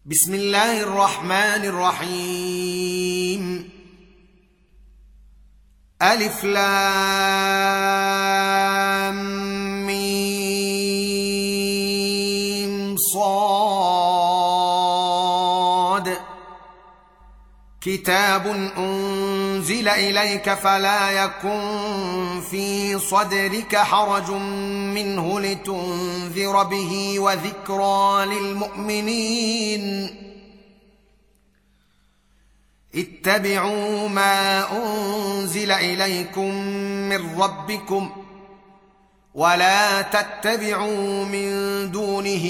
بسم الله الرحمن الرحيم. ألف لام ميم صاد. كتاب أنزل إليك فلا يكن في صدرك حرج منه لتنذر به وذكرى للمؤمنين. اتبعوا ما أنزل إليكم من ربكم ولا تتبعوا من دونه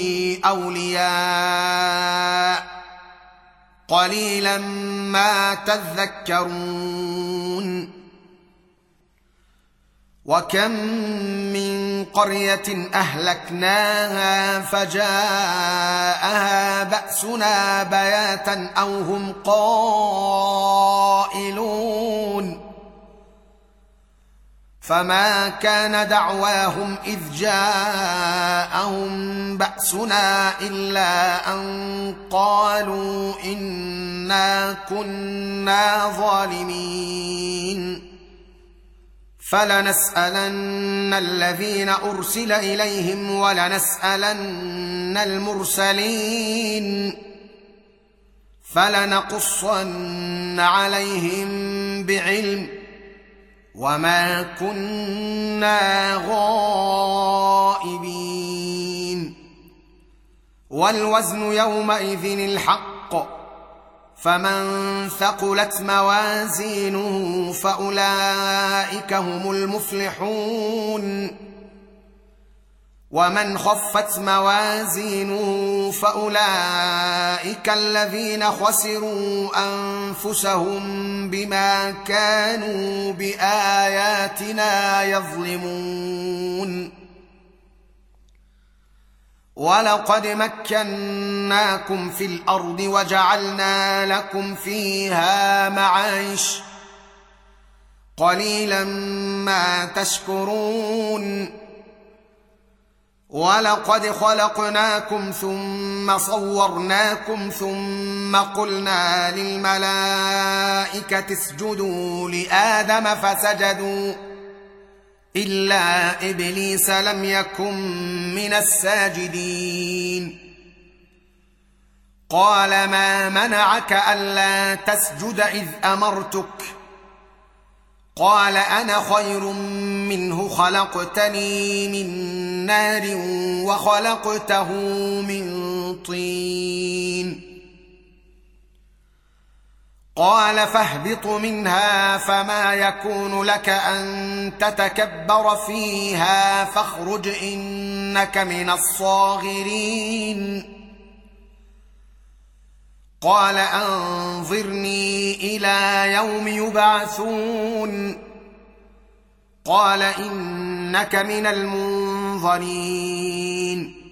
أولياء قليلا ما تذكرون. وكم من قرية أهلكناها فجاءها بأسنا بياتا أو هم قائلون. فما كان دعواهم إذ جاءهم بأسنا إلا أن قالوا إنا كنا ظالمين. فلنسألن الذين أرسل إليهم ولنسألن المرسلين فلنقصن عليهم بعلم وما كنا غائبين. والوزن يومئذ الحق فمن ثقلت موازينه فأولئك هم المفلحون. ومن خفت موازينه فأولئك الذين خسروا أنفسهم بما كانوا بآياتنا يظلمون. ولقد مكناكم في الأرض وجعلنا لكم فيها معايش قليلا ما تشكرون. ولقد خلقناكم ثم صورناكم ثم قلنا للملائكة اسجدوا لآدم فسجدوا إلا إبليس لم يكن من الساجدين. قال ما منعك ألا تسجد إذ أمرتك؟ قال أنا خير منه خلقتني من نار وخلقته من طين. قال فاهبط منها فما يكون لك أن تتكبر فيها فاخرج إنك من الصاغرين. قال أنظرني إلى يوم يبعثون. قال إنك من المنظرين.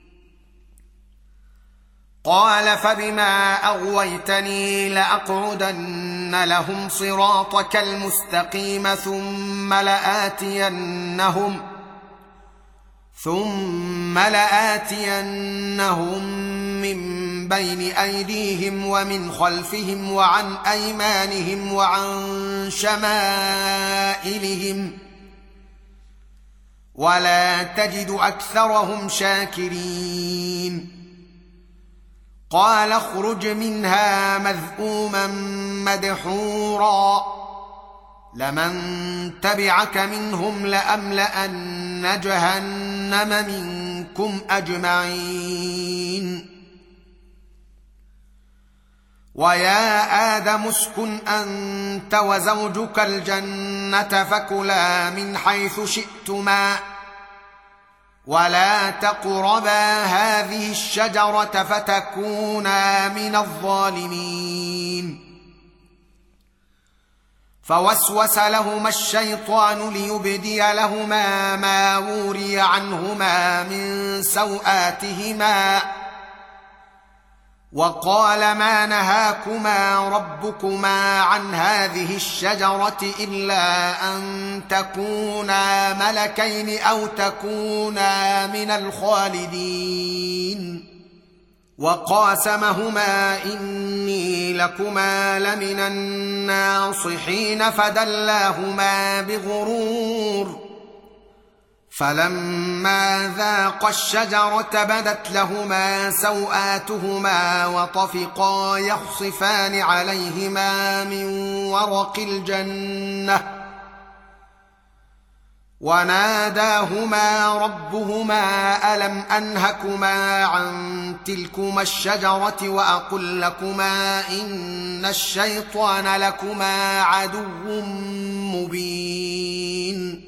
قال فبما أغويتني لأقعدن لهم صراطك المستقيم ثم لآتينهم من بين أيديهم ومن خلفهم وعن أيمانهم وعن شمائلهم ولا تجد أكثرهم شاكرين. قال اخرج منها مذءوما مدحورا لمن تبعك منهم لأملأن جهنم منكم أجمعين. ويا آدم اسكن أنت وزوجك الجنة فكلا من حيث شئتما ولا تقربا هذه الشجرة فتكونا من الظالمين. فوسوس لهما الشيطان ليبدي لهما ما وري عنهما من سوآتهما وقال ما نهاكما ربكما عن هذه الشجرة إلا أن تكونا ملكين أو تكونا من الخالدين وقاسمهما إني لكما لمن الناصحين فدلاهما بغرور فلما ذاقا الشجرة بدت لهما سوآتهما وطفقا يخصفان عليهما من ورق الجنة وناداهما ربهما ألم أنهكما عن تلكما الشجرة وأقل لكما إن الشيطان لكما عدو مبين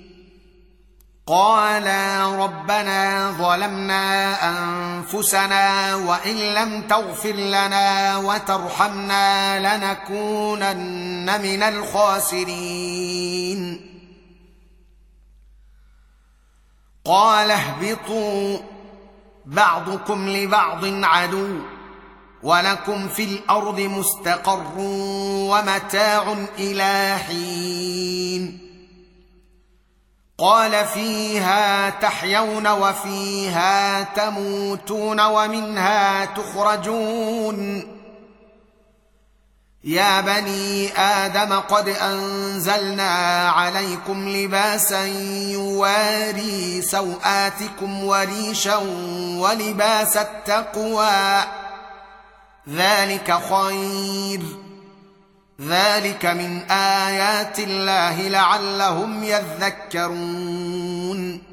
قالا ربنا ظلمنا أنفسنا وإن لم تغفر لنا وترحمنا لنكونن من الخاسرين قال اهبطوا بعضكم لبعض عدو ولكم في الأرض مستقر ومتاع إلى حين قال فيها تحيون وفيها تموتون ومنها تخرجون يا بني آدم قد أنزلنا عليكم لباسا يواري سوآتكم وريشا ولباس التقوى ذلك خير ذلك من آيات الله لعلهم يذكرون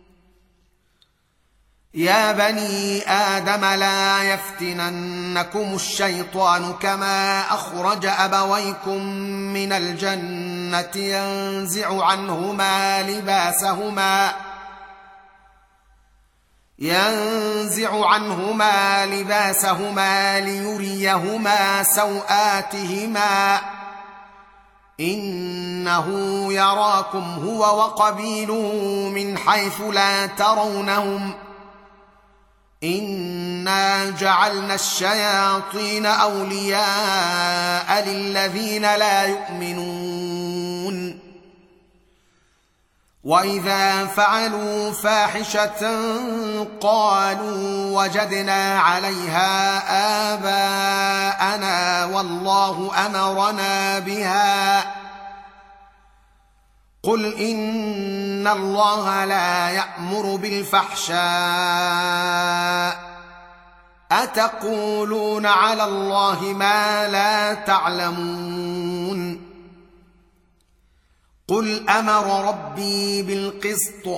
يا بني آدم لا يفتننكم الشيطان كما أخرج أبويكم من الجنة ينزع عنهما لباسهما ليريهما سوآتهما إنه يراكم هو وقبيله من حيث لا ترونهم إنا جعلنا الشياطين أولياء للذين لا يؤمنون وإذا فعلوا فاحشة قالوا وجدنا عليها آباءنا والله أمرنا بها قل إن الله لا يأمر بالفحشاء أتقولون على الله ما لا تعلمون قل أمر ربي بالقسط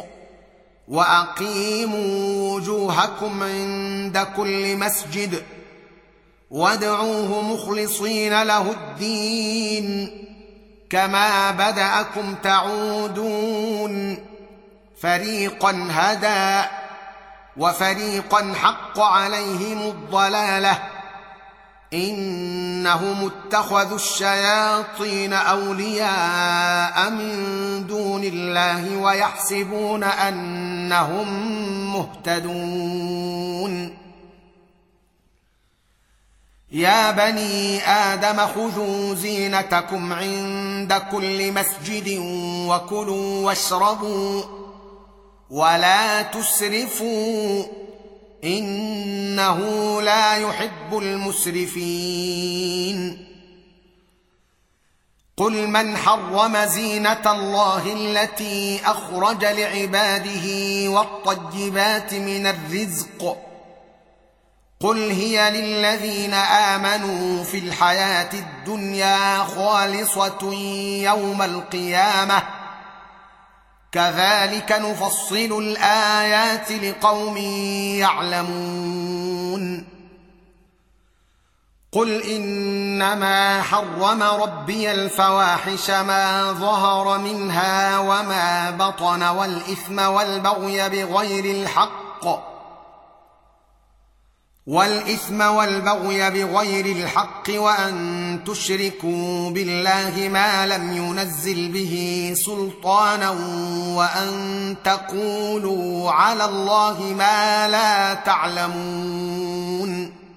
وأقيموا وجوهكم عند كل مسجد وادعوه مخلصين له الدين كما بدأكم تعودون فريقا هدى وفريقا حق عليهم الضلالة إنهم اتخذوا الشياطين أولياء من دون الله ويحسبون أنهم مهتدون يا بني آدم خذوا زينتكم عند كل مسجد وكلوا واشربوا ولا تسرفوا إنه لا يحب المسرفين قل من حرم زينة الله التي أخرج لعباده والطيبات من الرزق قل هي للذين آمنوا في الحياة الدنيا خالصة يوم القيامة كذلك نفصل الآيات لقوم يعلمون قل إنما حرم ربي الفواحش ما ظهر منها وما بطن والإثم والبغي بغير الحق وأن تشركوا بالله ما لم ينزل به سلطانا وأن تقولوا على الله ما لا تعلمون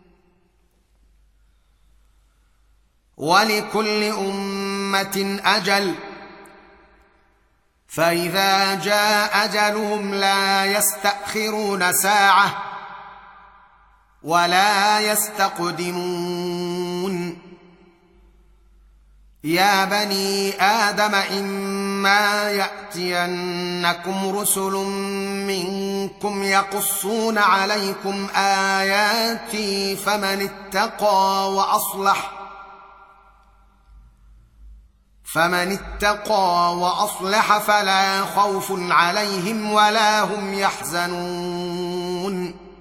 ولكل أمة أجل فإذا جاء أجلهم لا يستأخرون ساعة ولا يستقدمون يا بني آدم إما يأتينكم رسل منكم يقصون عليكم آياتي فمن اتقى وأصلح فلا خوف عليهم ولا هم يحزنون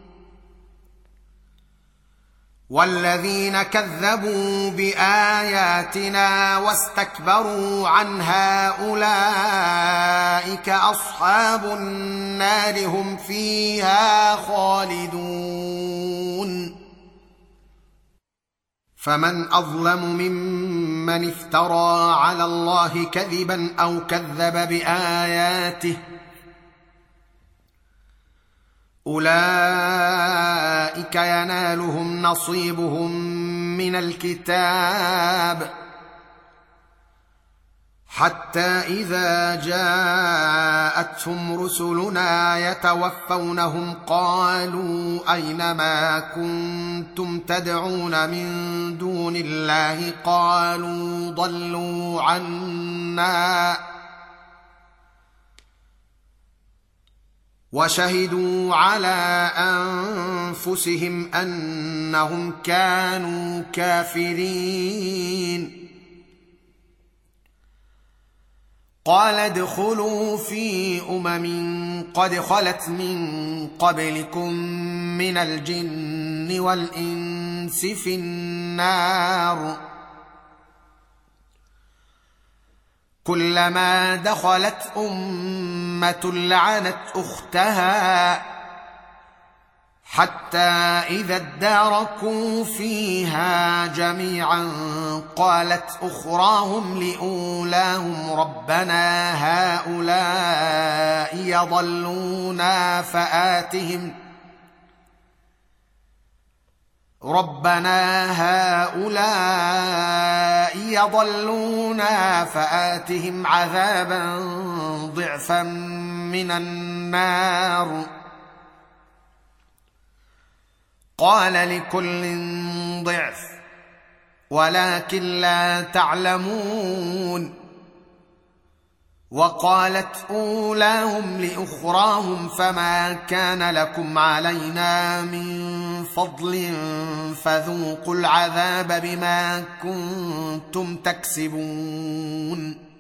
والذين كذبوا بآياتنا واستكبروا عنها أولئك أصحاب النار هم فيها خالدون فمن أظلم ممن افترى على الله كذبا أو كذب بآياته أولئك ينالهم نصيبهم من الكتاب حتى إذا جاءتهم رسلنا يتوفونهم قالوا أين ما كنتم تدعون من دون الله قالوا ضلوا عنا وشهدوا على أنفسهم أنهم كانوا كافرين قال ادخلوا في قد خلت من قبلكم من الجن والإنس في النار كلما دخلت أمة لعنت أختها حتى إذا اداركوا فيها جميعا قالت أخراهم لأولاهم ربنا هؤلاء يضلونا فآتهم عذابا ضعفا من النار قال لكل ضعف ولكن لا تعلمون وقالت أولاهم لأخراهم فما كان لكم علينا من فضل فذوقوا العذاب بما كنتم تكسبون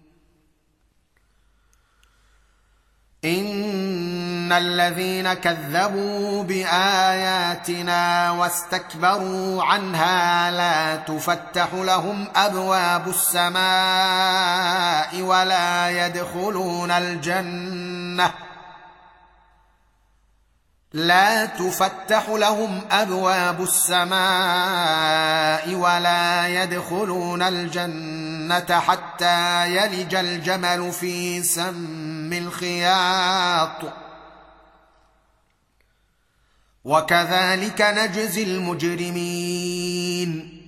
إن الذين كذبوا بآياتنا واستكبروا عنها لا تفتح لهم أبواب السماء ولا يدخلون الجنة حتى يلج الجمل في سم الخياط وكذلك نجزي المجرمين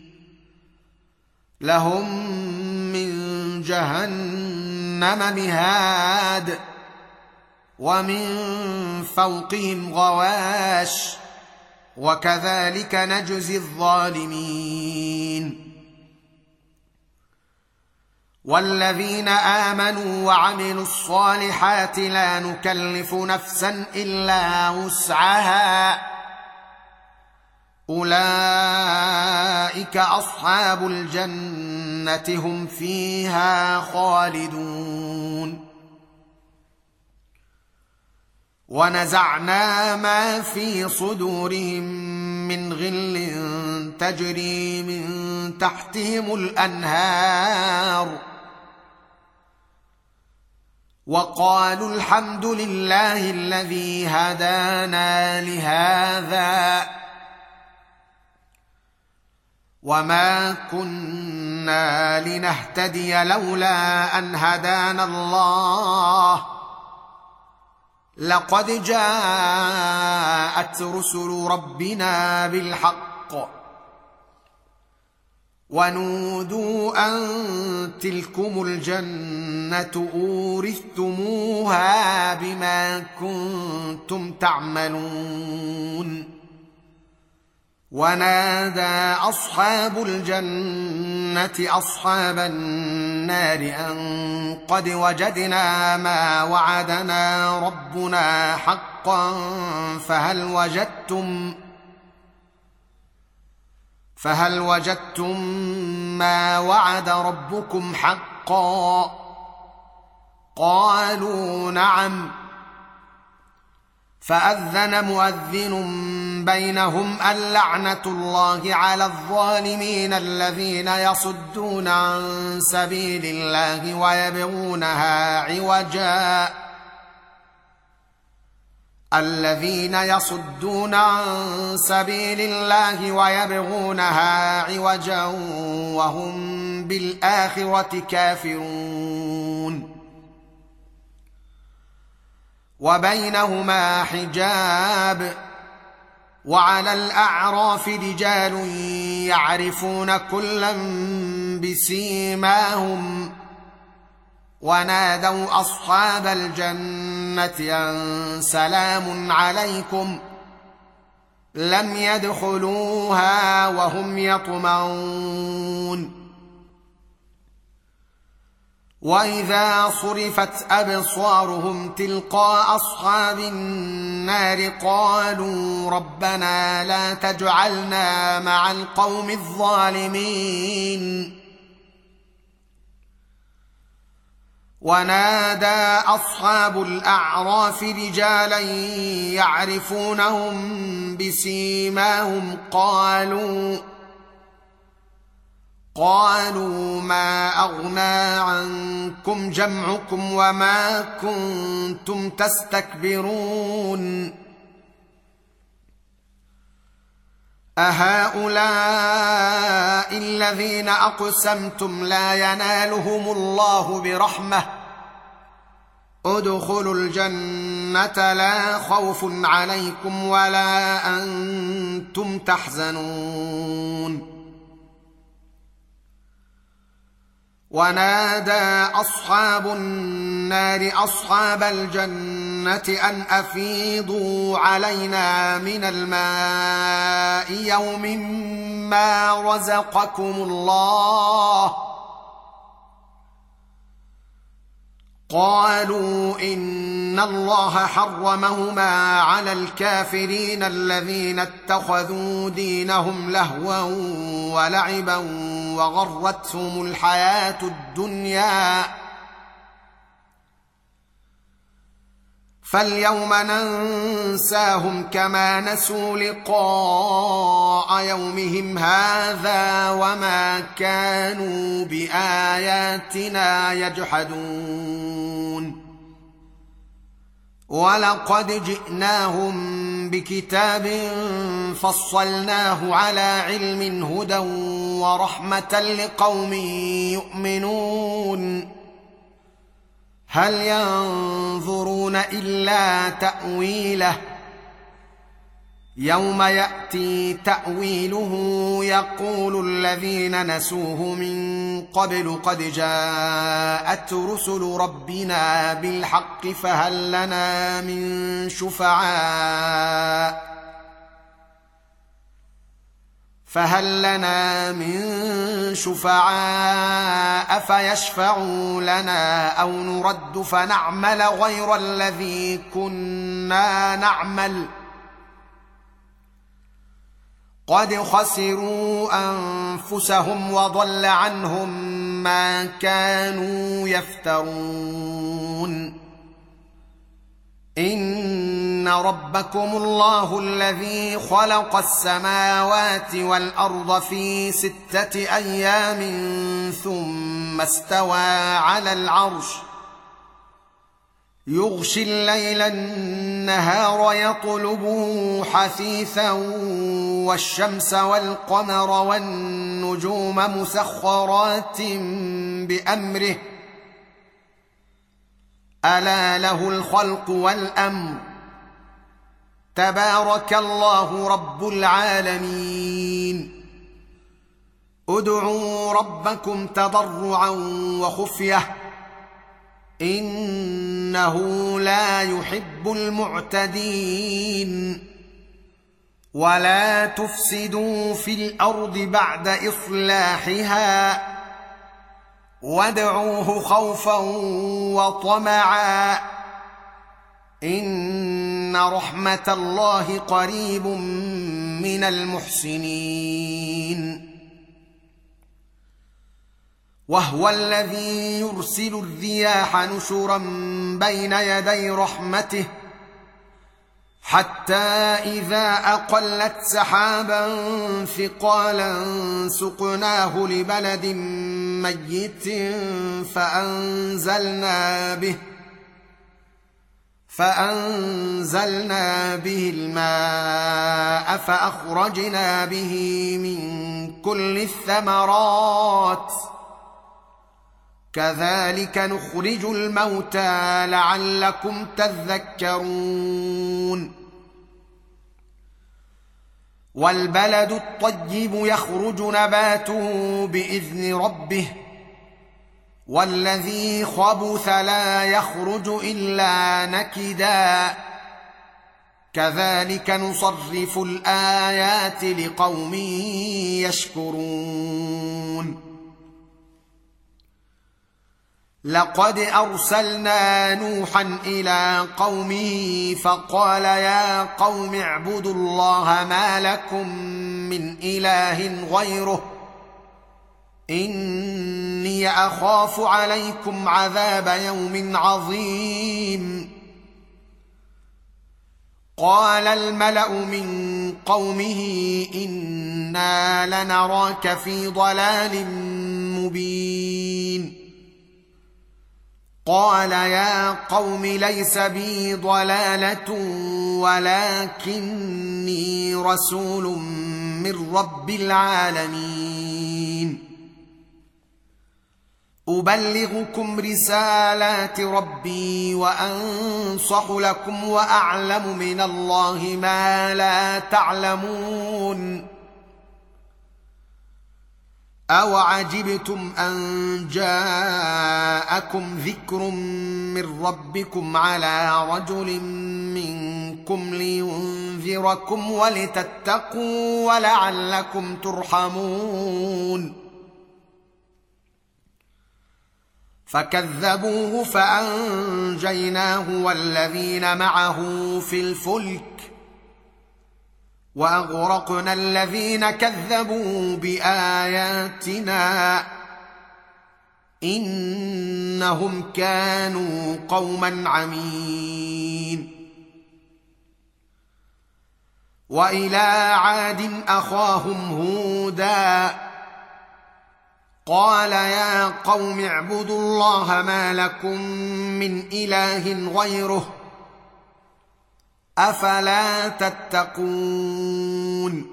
لهم من جهنم مهاد ومن فوقهم غواش وكذلك نجزي الظالمين والذين آمنوا وعملوا الصالحات لا نكلف نفسا إلا وسعها أولئك أصحاب الجنة هم فيها خالدون ونزعنا ما في صدورهم من غل تجري من تحتهم الأنهار وقالوا الحمد لله الذي هدانا لهذا وما كنا لنهتدي لولا أن هدانا الله لقد جاءت رسل ربنا بالحق ونودوا أن تلكم الجنة أورثتموها بما كنتم تعملون ونادى أصحاب الجنة أصحاب النار أن قد وجدنا ما وعدنا ربنا حقا فهل وجدتم ما وعد ربكم حقا؟ قالوا نعم. فأذن مؤذن بينهم اللعنة الله على الظالمين الذين يصدون عن سبيل الله ويبغونها عوجا وهم بالآخرة كافرون. وبينهما حجاب. وعلى الأعراف رجال يعرفون كلا بسيماهم ونادوا أصحاب الجنة أن سلام عليكم لم يدخلوها وهم يطمعون. وإذا صرفت أبصارهم تلقاء أصحاب النار قالوا ربنا لا تجعلنا مع القوم الظالمين. ونادى أصحاب الأعراف رجالا يعرفونهم بسيماهم قالوا ما أغنى عنكم جمعكم وما كنتم تستكبرون أهؤلاء الذين أقسمتم لا ينالهم الله برحمة ادخلوا الجنة لا خوف عليكم ولا أنتم تحزنون. ونادى أصحاب النار أصحاب الجنة أن أفيضوا علينا من الماء يوم ما رزقكم الله. قالوا إن الله حرمهما على الكافرين الذين اتخذوا دينهم لهوا ولعبا وغرتهم الحياة الدنيا فاليوم ننساهم كما نسوا لقاء يومهم هذا وما كانوا بآياتنا يجحدون. ولقد جئناهم بكتاب فصلناه على علم هدى ورحمة لقوم يؤمنون. هل ينظرون إلا تأويله يوم يأتي تأويله يقول الذين نسوه من قبل قد جاءت رسل ربنا بالحق فهل لنا من شفعاء فيشفعوا لنا أو نرد فنعمل غير الذي كنا نعمل قد خسروا أنفسهم وضل عنهم ما كانوا يفترون. إن ربكم الله الذي خلق السماوات والأرض في 6 أيام ثم استوى على العرش يغشي الليل النهار يطلبه حثيثا والشمس والقمر والنجوم مسخرات بأمره ألا له الخلق والأمر تبارك الله رب العالمين. ادعوا ربكم تضرعا وخفية إنه لا يحب المعتدين. ولا تفسدوا في الارض بعد اصلاحها وادعوه خوفا وطمعا ان رحمه الله قريب من المحسنين. وهو الذي يرسل الرياح نشرا بين يدي رحمته حتى إذا أقلت سحابا ثقالا سقناه لبلد ميت فأنزلنا به الماء فأخرجنا به من كل الثمرات كذلك نخرج الموتى لعلكم تذكرون. والبلد الطيب يخرج نباته بإذن ربه والذي خبث لا يخرج إلا نكدا كذلك نصرف الآيات لقوم يشكرون. لقد أرسلنا نوحا إلى قومه فقال يا قوم اعبدوا الله ما لكم من إله غيره إني أخاف عليكم عذاب يوم عظيم. قال الملأ من قومه إنا لنراك في ضلال مبين. قال يا قوم ليس بي ضلالة ولكني رسول من رب العالمين أبلغكم رسالات ربي وأنصح لكم وأعلم من الله ما لا تعلمون. أوعجبتم أن جاءكم ذكر من ربكم على رجل منكم لينذركم ولتتقوا ولعلكم ترحمون. فكذبوه فأنجيناه والذين معه في الفلك وأغرقنا الذين كذبوا بآياتنا إنهم كانوا قوما عمين. وإلى عاد أخاهم هودا قال يا قوم اعبدوا الله ما لكم من إله غيره أفلا تتقون.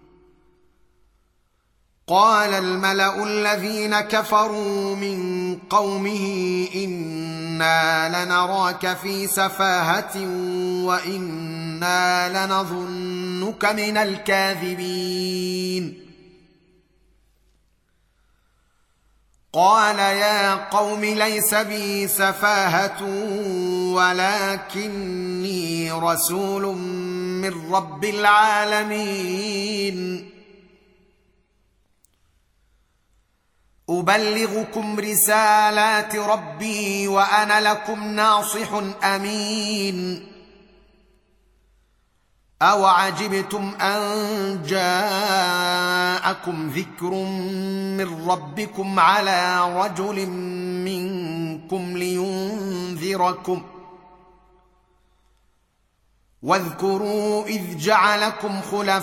قال الملأ الذين كفروا من قومه إنا لنراك في سفاهة وإنا لنظنك من الكاذبين. قال يا قوم ليس بي سفاهة ولكني رسول من رب العالمين أبلغكم رسالات ربي وأنا لكم ناصح أمين. أوعجبتم أن جاءكم ذكر من ربكم على رجل منكم لينذركم واذكروا إذ جعلكم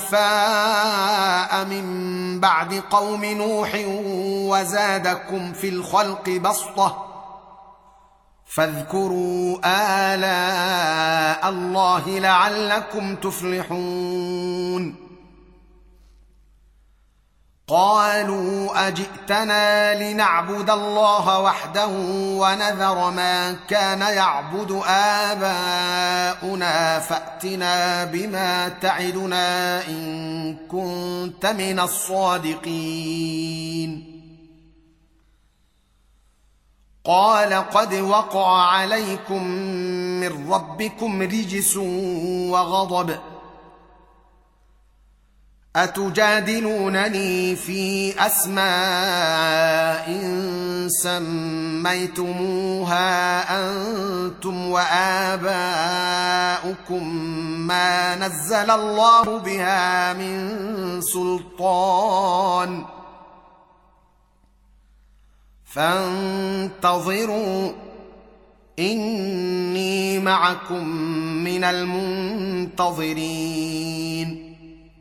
خلفاء من بعد قوم نوح وزادكم في الخلق بسطة فاذكروا آلاء الله لعلكم تفلحون. قالوا أجئتنا لنعبد الله وحده ونذر ما كان يعبد آباؤنا فأتنا بما تعدنا إن كنت من الصادقين. قال قد وقع عليكم من ربكم رجس وغضب أتجادلونني في أسماء سميتموها أنتم وآباؤكم ما نزل الله بها من سلطان فانتظروا إني معكم من المنتظرين.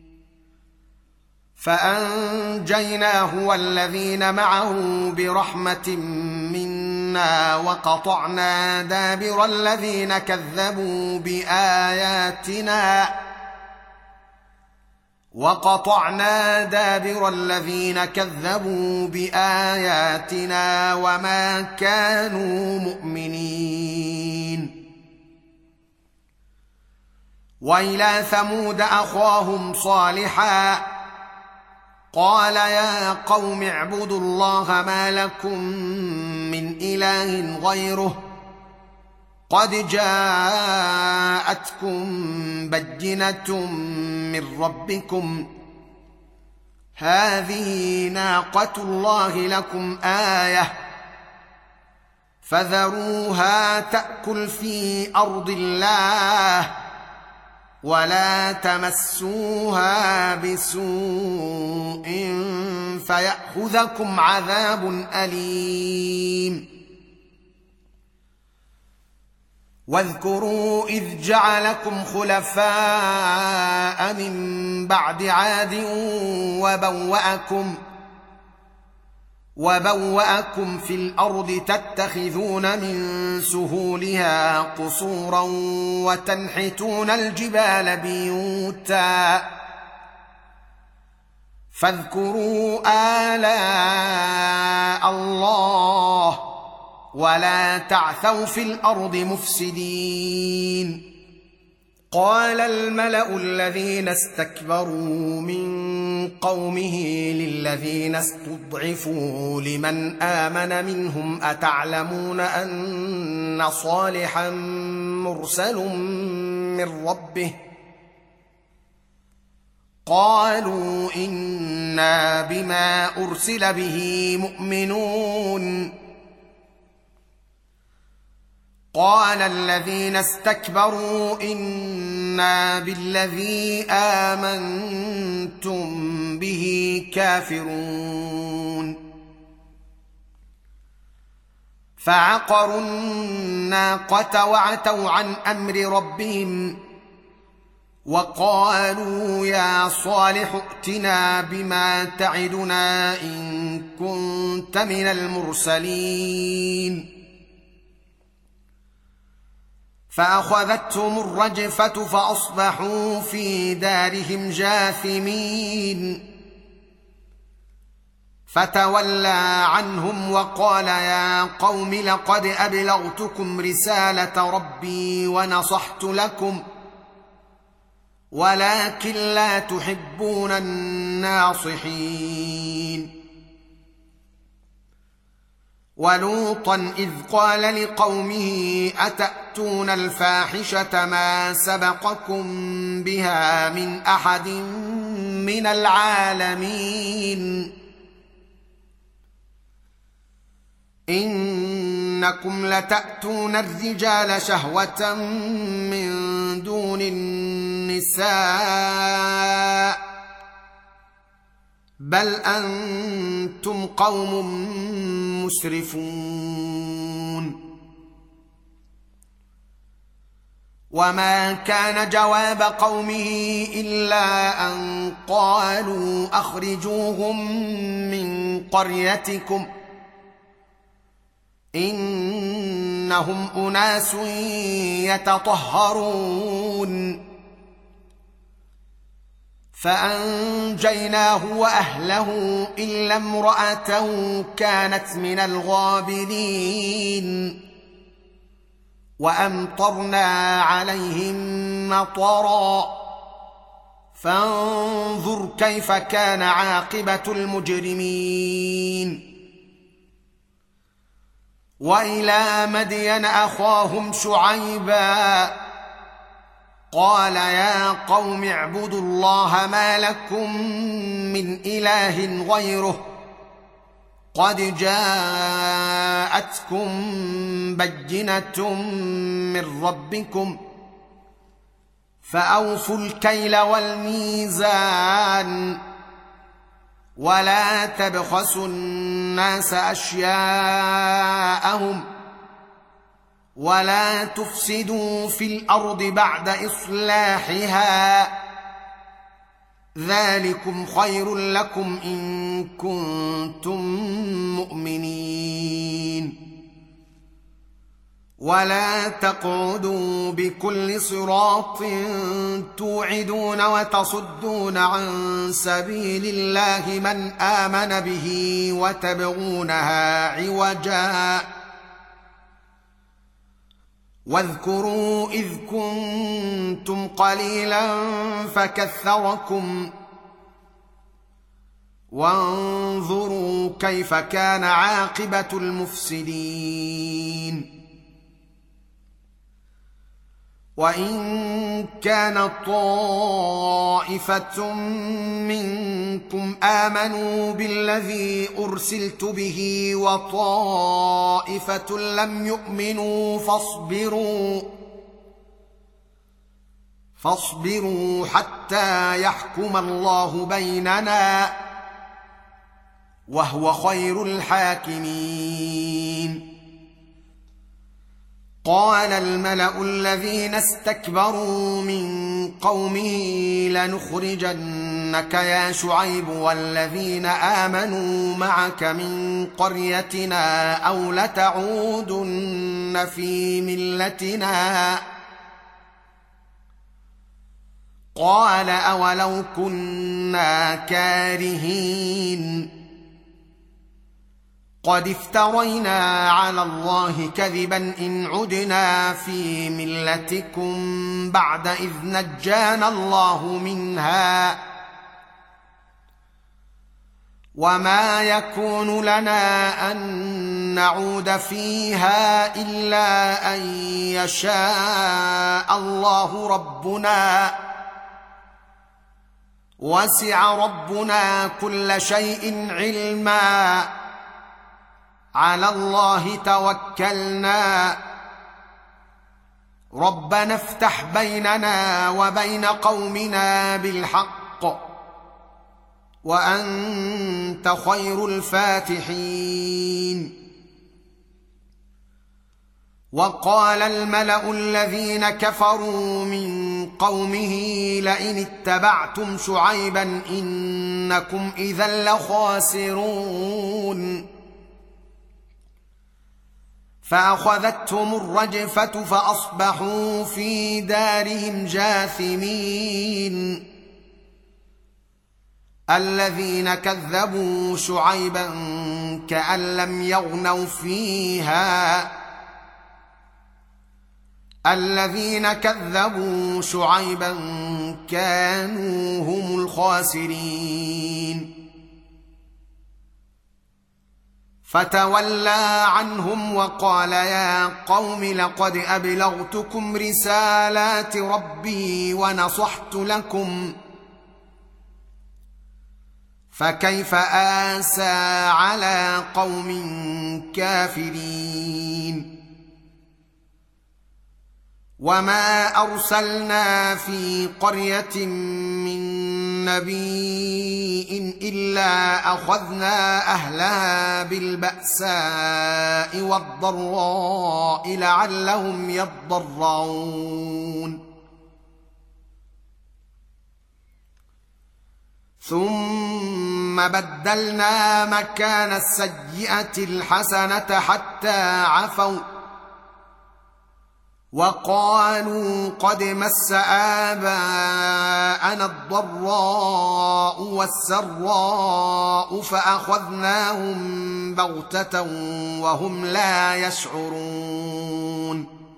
فأنجيناه والذين معه برحمة منا وقطعنا دابر الذين كذبوا بآياتنا وما كانوا مؤمنين. وإلى ثمود أخاهم صالحا قال يا قوم اعبدوا الله ما لكم من إله غيره قد جاءتكم بينة من ربكم هذه ناقة الله لكم آية فذروها تأكل في أرض الله ولا تمسوها بسوء فيأخذكم عذاب أليم. واذكروا إذ جعلكم خلفاء من بعد عاد وبوأكم في الأرض تتخذون من سهولها قصورا وتنحتون الجبال بيوتا فاذكروا آلاء الله ولا تعثوا في الأرض مفسدين. قال الملأ الذين استكبروا من قومه للذين استضعفوا لمن آمن منهم أتعلمون أن صالحا مرسل من ربه قالوا إنا بما أرسل به مؤمنون. قال الذين استكبروا إنا بالذي آمنتم به كافرون. فعقروا الناقة وعتوا عن أمر ربهم وقالوا يا صالح ائتنا بما تعدنا إن كنت من المرسلين. فأخذتهم الرجفة فأصبحوا في دارهم جاثمين. فتولى عنهم وقال يا قوم لقد أبلغتكم رسالة ربي ونصحت لكم ولكن لا تحبون الناصحين. ولوطا إذ قال لقومه أتأتون الفاحشة ما سبقكم بها من أحد من العالمين إنكم لتأتون الرجال شهوة من دون النساء بل أنتم قوم مسرفون. وما كان جواب قومه إلا أن قالوا أخرجوهم من قريتكم إنهم أناس يتطهرون. فأنجيناه وأهله إلا امرأته كانت من الغابرين. وأمطرنا عليهم مطرا فانظر كيف كان عاقبة المجرمين. وإلى مدين أخاهم شعيبا قال يا قوم اعبدوا الله ما لكم من إله غيره قد جاءتكم بينة من ربكم فأوفوا الكيل والميزان ولا تبخسوا الناس أشياءهم ولا تفسدوا في الأرض بعد إصلاحها ذلكم خير لكم إن كنتم مؤمنين ولا تقعدوا بكل صراط توعدون وتصدون عن سبيل الله من آمن به وتبغونها عوجا واذكروا إذ كنتم قليلا فكثركم وانظروا كيف كان عاقبة المفسدين وإن كان طائفة منكم آمنوا بالذي أرسلت به وطائفة لم يؤمنوا فاصبروا حتى يحكم الله بيننا وهو خير الحاكمين قال الملأ الذين استكبروا من قومه لنخرجنك يا شعيب والذين آمنوا معك من قريتنا أو لتعودن في ملتنا قال أولو كنا كارهين قد افترينا على الله كذبا إن عدنا في ملتكم بعد إذ نجانا الله منها وما يكون لنا أن نعود فيها إلا أن يشاء الله ربنا وسع ربنا كل شيء علما على الله توكلنا ربنا افتح بيننا وبين قومنا بالحق وأنت خير الفاتحين وقال الملأ الذين كفروا من قومه لئن اتبعتم شعيبا إنكم إذا لخاسرون فأخذتهم الرجفة فأصبحوا في دارهم جاثمين الذين كذبوا شعيبا كأن لم يغنوا فيها الذين كذبوا شعيبا كانوا هم الخاسرين فتولى عنهم وقال يا قوم لقد أبلغتكم رسالات ربي ونصحت لكم فكيف آسى على قوم كافرين وما أرسلنا في قرية من نبي إلا أخذنا أهلها بالبأساء والضراء لعلهم يضرعون ثم بدلنا مكان السيئة الحسنة حتى عفوا وقالوا قد مس آباءنا الضراء والسراء فأخذناهم بغتة وهم لا يشعرون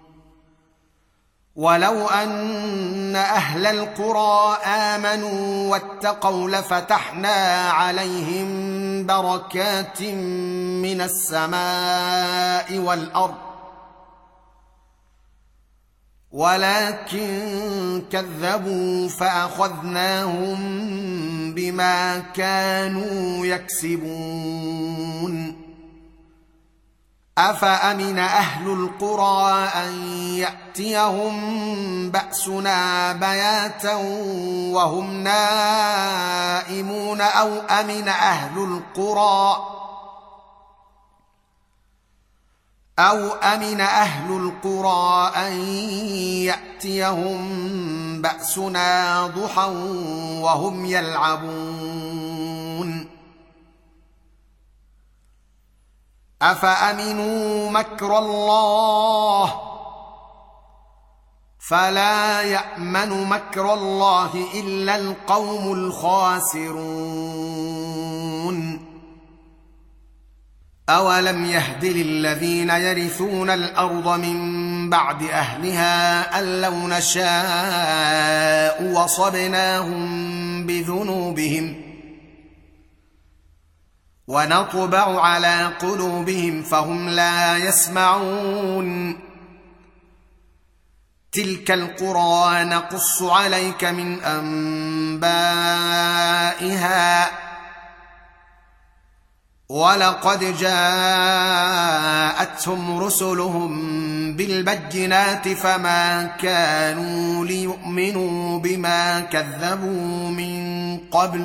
ولو أن أهل القرى آمنوا واتقوا لفتحنا عليهم بركات من السماء والأرض ولكن كذبوا فأخذناهم بما كانوا يكسبون أفأمن أهل القرى أن يأتيهم بأسنا بياتا وهم نائمون أو أمن أهل القرى أن يأتيهم بأسنا ضحى وهم يلعبون أفأمنوا مكر الله فلا يأمن مكر الله إلا القوم الخاسرون أولم يهد للذين يرثون الأرض من بعد أهلها أن لو نشاء وصبناهم بذنوبهم ونطبع على قلوبهم فهم لا يسمعون تلك القرى نقص عليك من أنبائها ولقد جاءتهم رسلهم بالبينات فما كانوا ليؤمنوا بما كذبوا من قبل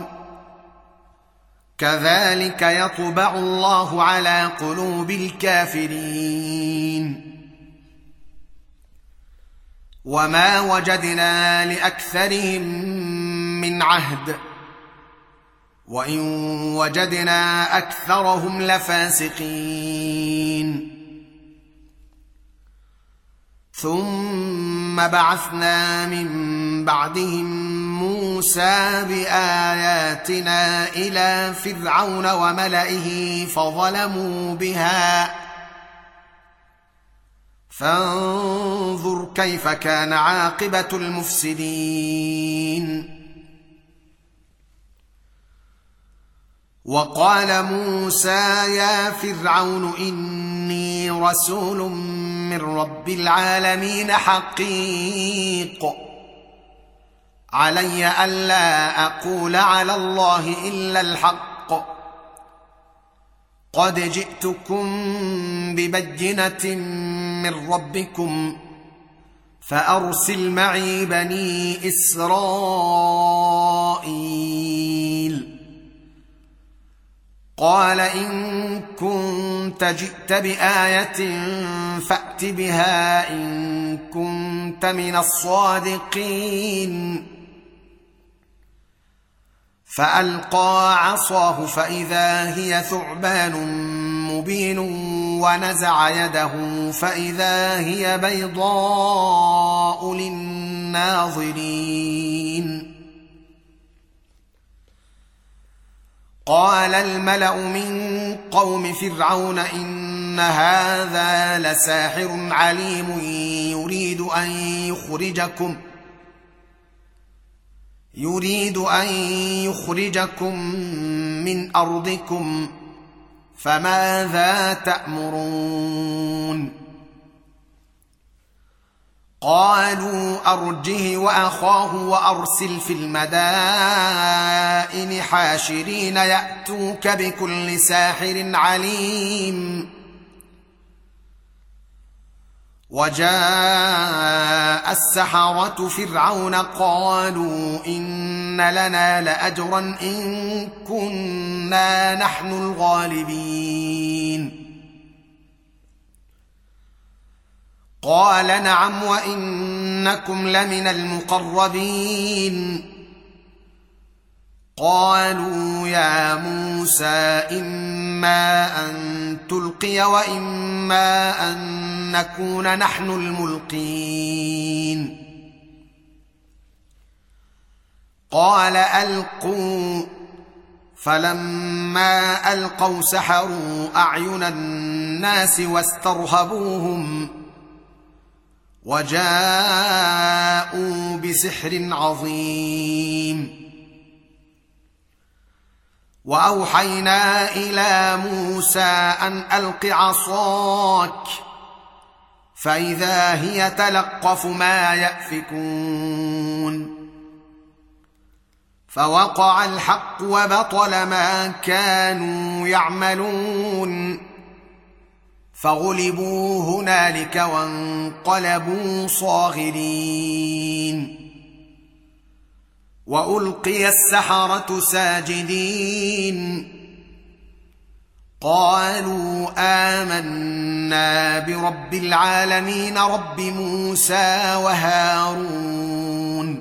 كذلك يطبع الله على قلوب الكافرين وما وجدنا لأكثرهم من عهد وإن وجدنا أكثرهم لفاسقين ثم بعثنا من بعدهم موسى بآياتنا إلى فرعون وملئه فظلموا بها فانظر كيف كان عاقبة المفسدين وقال موسى يا فرعون إني رسول من رب العالمين حقيق علي ألا أقول على الله إلا الحق قد جئتكم ببينة من ربكم فأرسل معي بني إسرائيل قال إن كنت جئت بآية فأت بها إن كنت من الصادقين فألقى عصاه فإذا هي ثعبان مبين ونزع يده فإذا هي بيضاء للناظرين قال الملأ من قوم فرعون إن هذا لساحر عليم يريد أن يخرجكم من أرضكم فماذا تأمرون قالوا أرجه وأخاه وأرسل في المدائن حاشرين يأتوك بكل ساحر عليم وجاء السحرة فرعون قالوا إن لنا لأجرا إن كنا نحن الغالبين قال نعم وإنكم لمن المقربين قالوا يا موسى إما أن تلقي وإما أن نكون نحن الملقين قال ألقوا فلما ألقوا سحروا أعين الناس واسترهبوهم وجاءوا بسحر عظيم وأوحينا إلى موسى أن ألق عصاك فإذا هي تلقف ما يأفكون فوقع الحق وبطل ما كانوا يعملون فغلبوا هنالك وانقلبوا صاغرين وألقي السحرة ساجدين قالوا آمنا برب العالمين رب موسى وهارون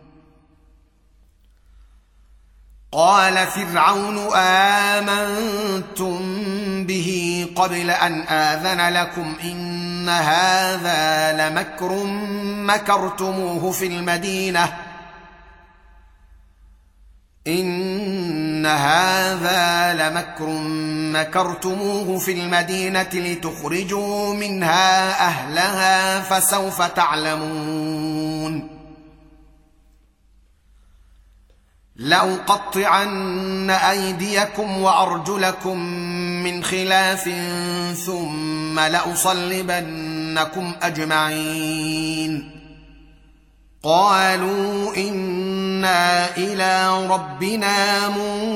قال فرعون آمنتم به قبل أن آذن لكم إن هذا لمكر مكرتموه في المدينة لتخرجوا منها أهلها فسوف تعلمون لأقطعن أيديكم وأرجلكم من خلاف ثم لأصلبنكم أجمعين قالوا إنا إلى ربنا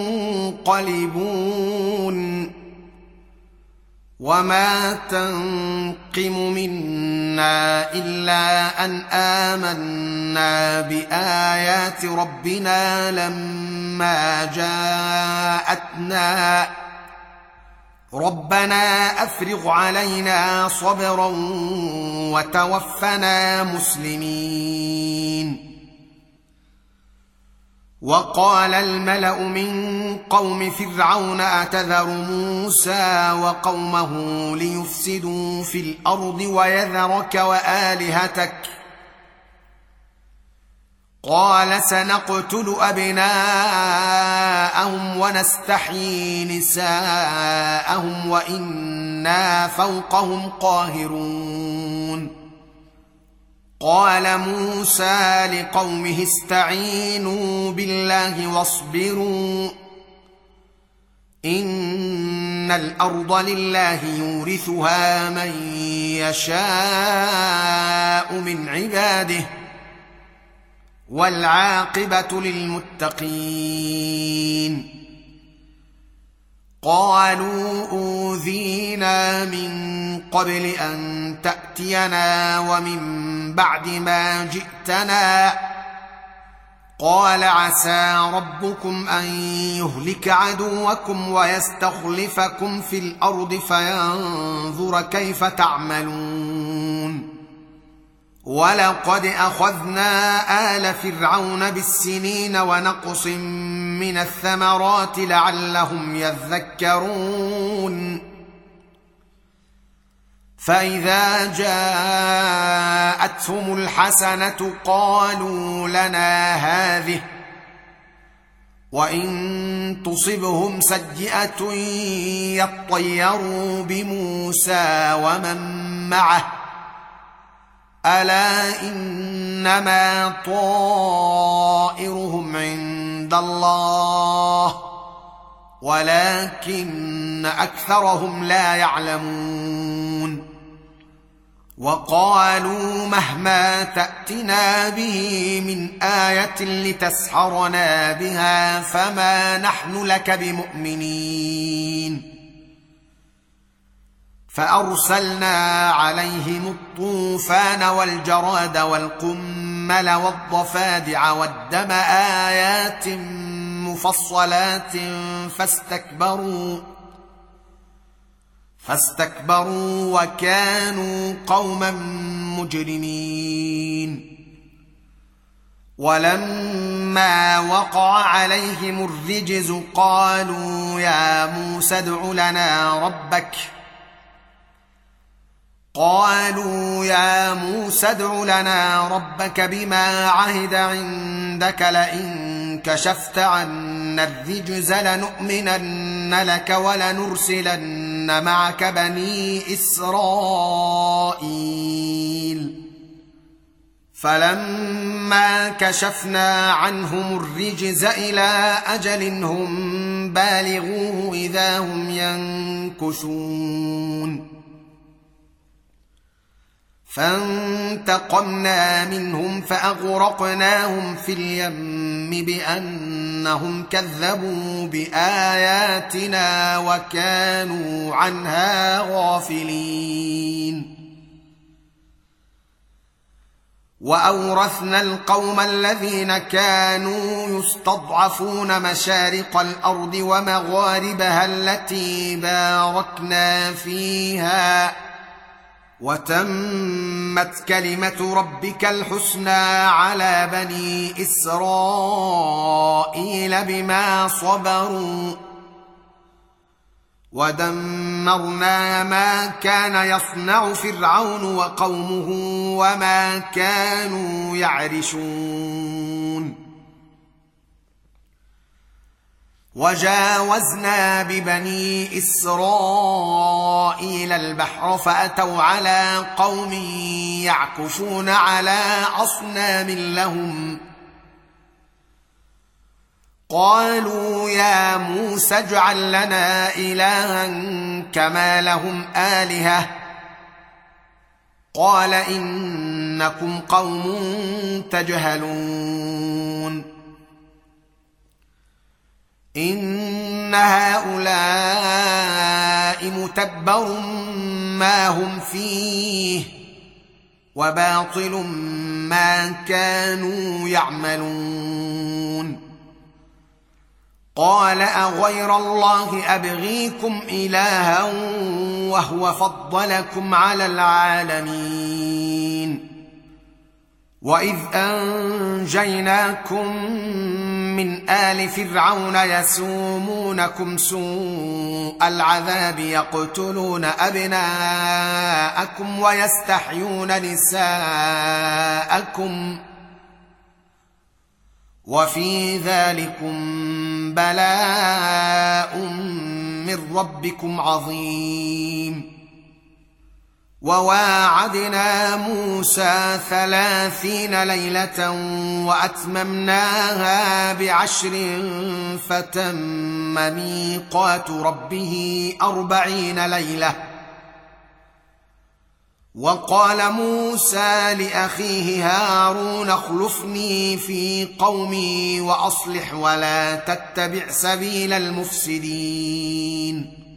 منقلبون وما تنقم منا إلا أن آمنا بآيات ربنا لما جاءتنا ربنا أفرغ علينا صبرا وتوفنا مسلمين وقال الملأ من قوم فرعون أتذر موسى وقومه ليفسدوا في الأرض ويذرك وآلهتك قال سنقتل أبناءهم ونستحيي نساءهم وإنا فوقهم قاهرون قال موسى لقومه استعينوا بالله واصبروا إن الأرض لله يورثها من يشاء من عباده والعاقبة للمتقين قالوا أوذينا من قبل أن تأتينا ومن بعد ما جئتنا قال عسى ربكم أن يهلك عدوكم ويستخلفكم في الأرض فينظر كيف تعملون ولقد أخذنا آل فرعون بالسنين ونقص من الثمرات لعلهم يذكرون فإذا جاءتهم الحسنة قالوا لنا هذه وإن تصبهم سيئة يطيروا بموسى ومن معه ألا إنما طائرهم عند الله ولكن أكثرهم لا يعلمون وقالوا مهما تأتنا به من آية لتسحرنا بها فما نحن لك بمؤمنين فأرسلنا عليهم الطوفان والجراد والقمل والضفادع والدم آيات مفصلات فاستكبروا وكانوا قوما مجرمين ولما وقع عليهم الرجز قالوا يا موسى ادع لنا ربك بما عهد عندك لئن كشفت عنا الرجز لنؤمنن لك ولنرسلن معك بني إسرائيل فلما كشفنا عنهم الرجز إلى أجل هم بالغوه إذا هم ينكثون فانتقمنا منهم فأغرقناهم في اليم بأنهم كذبوا بآياتنا وكانوا عنها غافلين. وأورثنا القوم الذين كانوا يستضعفون مشارق الأرض ومغاربها التي باركنا فيها، وتمت كلمة ربك الحسنى على بني إسرائيل بما صبروا، ودمرنا ما كان يصنع فرعون وقومه وما كانوا يعرشون. وجاوزنا ببني إسرائيل البحر فأتوا على قوم يعكفون على أصنام لهم، قالوا يا موسى اجعل لنا إلها كما لهم آلهة، قال إنكم قوم تجهلون. إن هؤلاء متبر ما هم فيه وباطل ما كانوا يعملون. قال أغير الله أبغيكم إلها وهو فضلكم على العالمين. وإذ أنجيناكم من آل فرعون يسومونكم سوء العذاب يقتلون أبناءكم ويستحيون نساءكم، وفي ذلكم بلاء من ربكم عظيم. وواعدنا موسى 30 ليلة وأتممناها ب10 فتم ميقات ربه 40 ليلة. وقال موسى لأخيه هارون اخلفني في قومي وأصلح ولا تتبع سبيل المفسدين.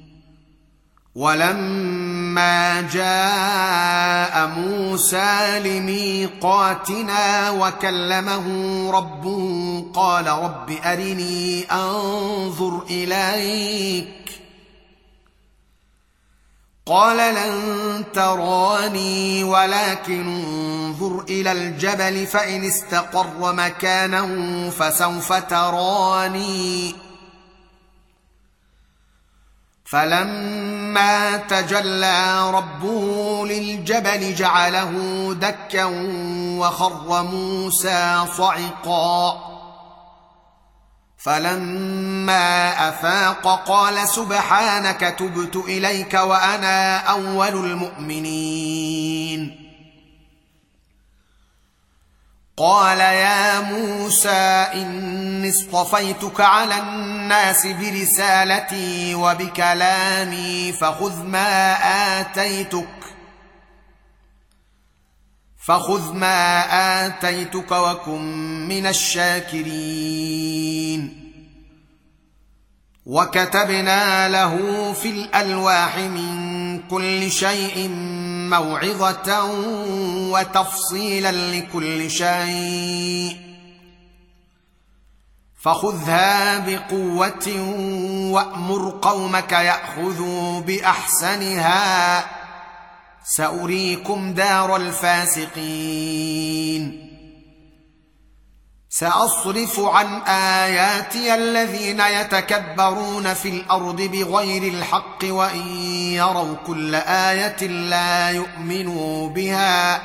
ولما جاء موسى لميقاتنا وكلمه ربه قال رب أرني أنظر إليك، قال لن تراني ولكن انظر إلى الجبل فإن استقر مكانه فسوف تراني. فلما تجلى ربه للجبل جعله دكا وخر موسى صعقا. فلما أفاق قال سبحانك تبت إليك وأنا أول المؤمنين. قال يا موسى إني اصطفيتك على الناس برسالتي وبكلامي فخذ ما آتيتك وكن من الشاكرين. وكتبنا له في الألواح من كل شيء موعظة وتفصيلا لكل شيء، فخذها بقوة وأمر قومك يأخذوا بأحسنها سأريكم دار الفاسقين. سأصرف عن آياتي الذين يتكبرون في الأرض بغير الحق وإن يروا كل آية لا يؤمنوا بها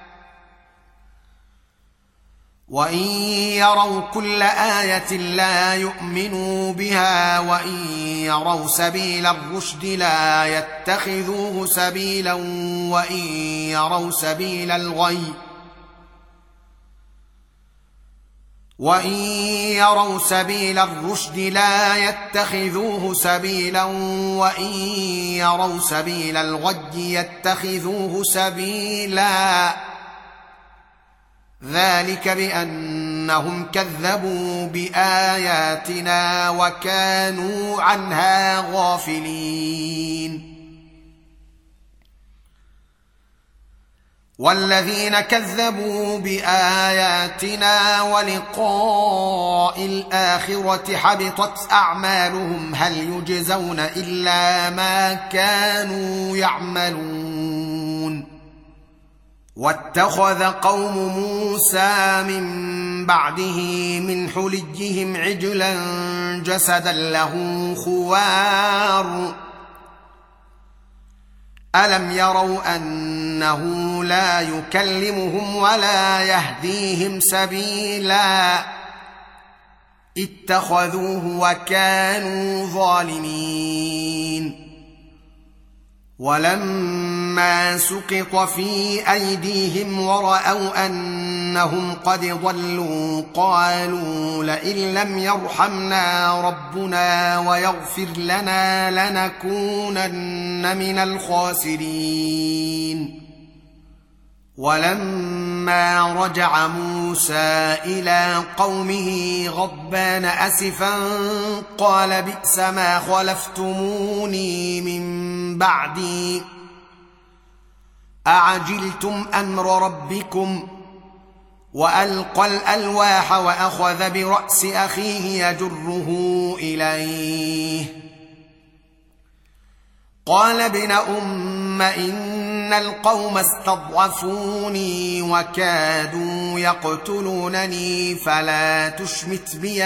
وإن يروا سبيل الرشد لا يتخذوه سبيلا وإن يروا سبيل الغي وإن يروا سبيل الرشد لا يتخذوه سبيلا وإن يروا سبيل الغي يتخذوه سبيلا ذلك بأنهم كذبوا بآياتنا وكانوا عنها غافلين والذين كذبوا بآياتنا ولقاء الآخرة حبطت أعمالهم هل يجزون إلا ما كانوا يعملون واتخذ قوم موسى من بعده من حليهم عجلا جسدا له خوار ألم يروا أنه لا يكلمهم ولا يهديهم سبيلا اتخذوه وكانوا ظالمين ولما سقط في أيديهم ورأوا أنهم قد ضلوا قالوا لئن لم يرحمنا ربنا ويغفر لنا لنكونن من الخاسرين ولما رجع موسى إلى قومه غضبان أسفا قال بئس ما خلفتموني من بعدي أعجلتم أمر ربكم وألقى الألواح وأخذ برأس أخيه يجره إليه قال ابن أم إن القوم استضعفوني وكادوا يقتلونني فلا تشمت بي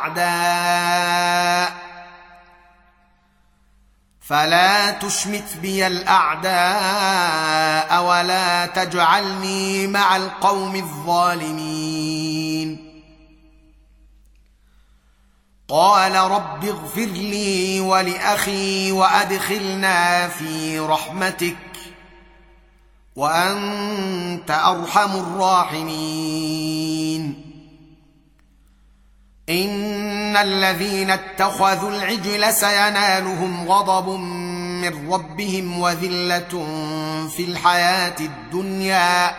الأعداء ولا تجعلني مع القوم الظالمين قال رب اغفر لي ولأخي وأدخلنا في رحمتك وأنت أرحم الراحمين إن الذين اتخذوا العجل سينالهم غضب من ربهم وذلة في الحياة الدنيا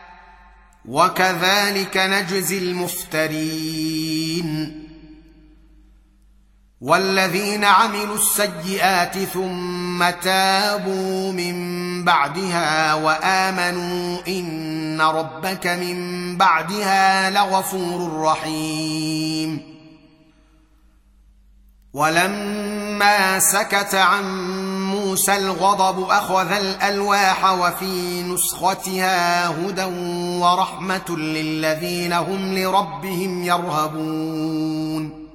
وكذلك نجزي المفترين والذين عملوا السيئات ثم تابوا من بعدها وآمنوا إن ربك من بعدها لغفور رحيم ولما سكت عن موسى الغضب أخذ الألواح وفي نسختها هدى ورحمة للذين هم لربهم يرهبون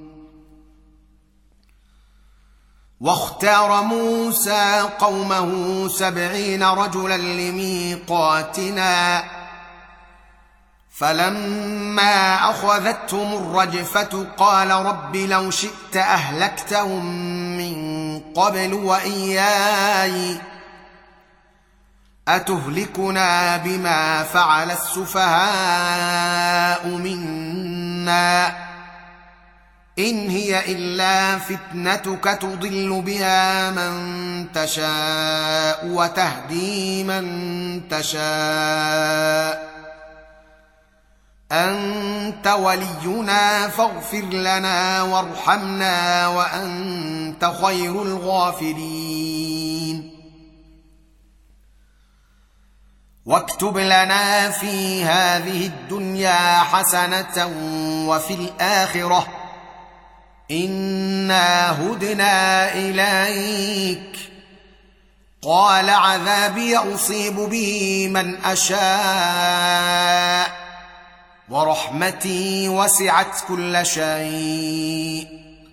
واختار موسى قومه 70 رجلا لميقاتنا فلما أخذتهم الرجفة قال رب لو شئت أهلكتهم من قبل وإياي أتهلكنا بما فعل السفهاء منا إن هي إلا فتنتك تضل بها من تشاء وتهدي من تشاء أنت ولينا فاغفر لنا وارحمنا وأنت خير الغافرين واكتب لنا في هذه الدنيا حسنة وفي الآخرة إنا هدنا إليك قال عذابي أصيب به من أشاء ورحمتي وسعت كل شيء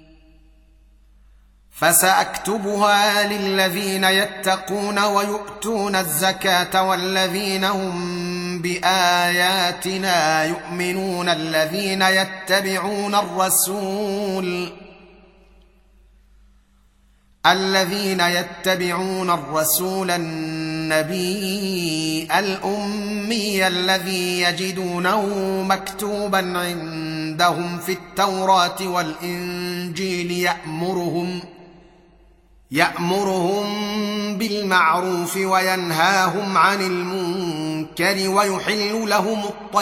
فسأكتبها للذين يتقون ويؤتون الزكاة والذين هم بآياتنا يؤمنون الذين يتبعون الرسول النبي الأمي الذي يجدونه مكتوبا عندهم في التوراة والإنجيل يأمرهم بالمعروف وينهاهم عن المنكر ويحل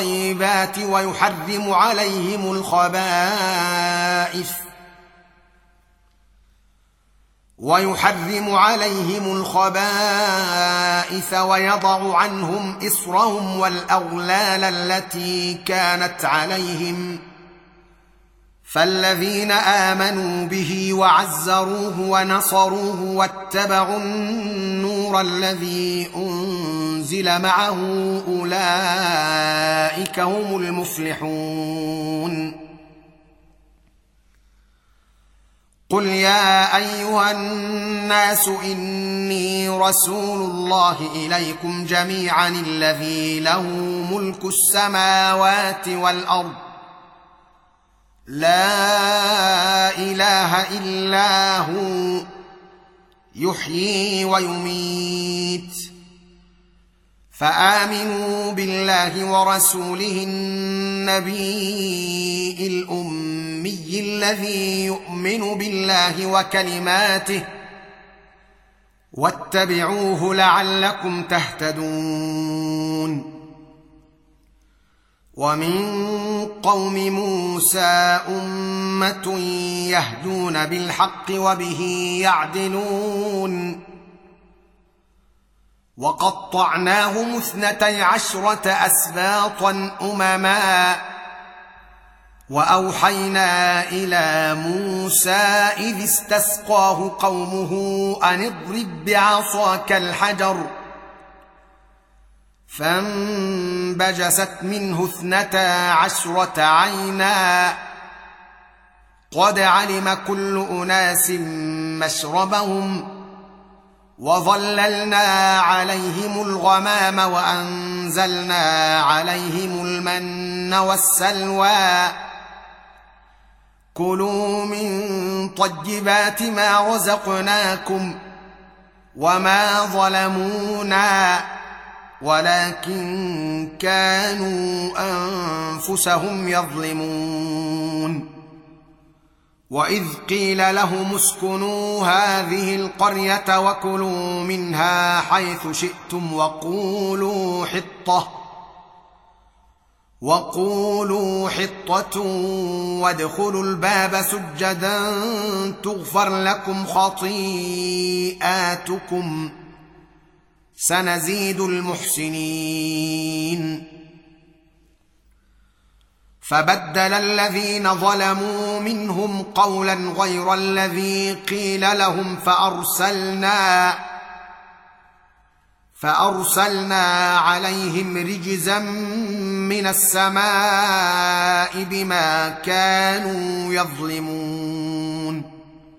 ويحرم عليهم الخبائث ويضع عنهم إصرهم والأغلال التي كانت عليهم فالذين آمنوا به وعزروه ونصروه واتبعوا النور الذي أنزل معه أولئك هم المفلحون. قل يا أيها الناس إني رسول الله إليكم جميعا الذي له ملك السماوات والأرض لا إله إلا هو يحيي ويميت فآمنوا بالله ورسوله النبي الأمي الذي يؤمن بالله وكلماته واتبعوه لعلكم تهتدون. ومن قوم موسى أمة يهدون بالحق وبه يعدلون وقطعناهم 12 أسباطا أمما وأوحينا إلى موسى إذ استسقاه قومه أن اضرب بعصاك الحجر فانبجست منه 12 عينا قد علم كل أناس مشربهم وظللنا عليهم الغمام وأنزلنا عليهم المن والسلوى كلوا من طيبات ما رزقناكم وما ظلمونا ولكن كانوا أنفسهم يظلمون. وإذ قيل لهم اسكنوا هذه القرية وكلوا منها حيث شئتم وقولوا حطة وادخلوا الباب سجدا تغفر لكم خطيئاتكم سنزيد المحسنين. فبدل الذين ظلموا منهم قولا غير الذي قيل لهم فأرسلنا عليهم رجزا من السماء بما كانوا يظلمون.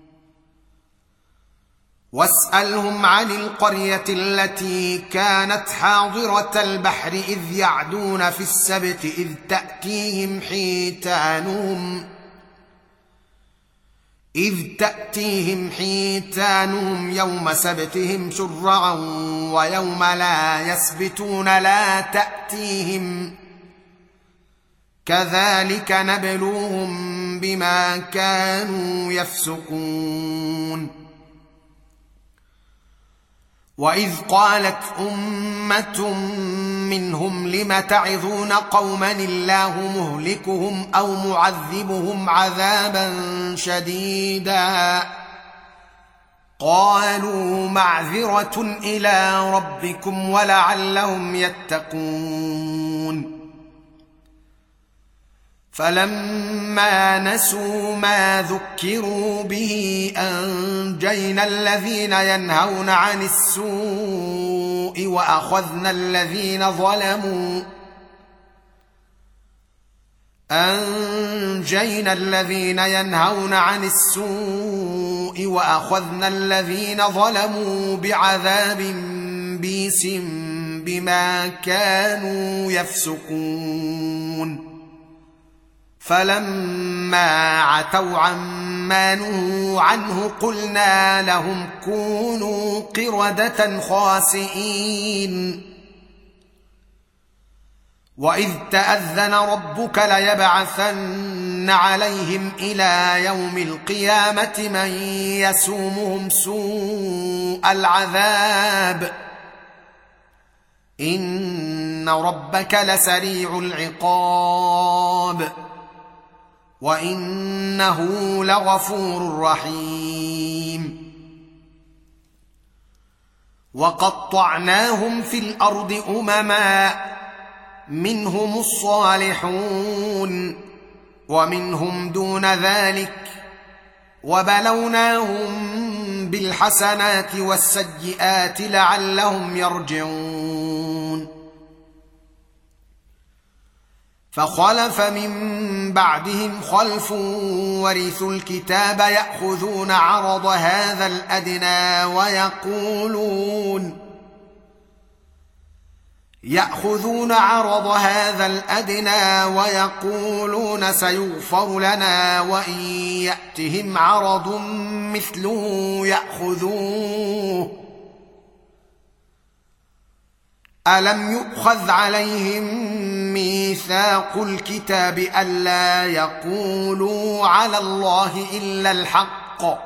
واسألهم عن القرية التي كانت حاضرة البحر إذ يعدون في السبت إذ تأتيهم حيتانهم يوم سبتهم شرعا ويوم لا يسبتون لا تأتيهم كذلك نبلوهم بما كانوا يفسقون. وإذ قالت أمة منهم لم تعظون قوما الله مهلكهم أو معذبهم عذابا شديدا قالوا معذرة إلى ربكم ولعلهم يتقون. فلما نسوا ما ذكروا به أنجينا الذين ينهون عن السوء وأخذنا الذين ظلموا بعذاب بئيس بما كانوا يفسقون. فلما عتوا عما نهوا عنه قلنا لهم كونوا قردة خاسئين. واذ تاذن ربك ليبعثن عليهم الى يوم القيامه من يسومهم سوء العذاب ان ربك لسريع العقاب وانه لغفور رحيم وقطعناهم في الارض امما منهم الصالحون ومنهم دون ذلك وبلوناهم بالحسنات والسيئات لعلهم يرجعون فخلف من بعدهم خلف ورثوا الكتاب ياخذون عرض هذا الادنى ويقولون سيغفر لنا وإن يأتهم عرض مثله يأخذوه ألم يؤخذ عليهم ميثاق الكتاب ألا يقولوا على الله إلا الحق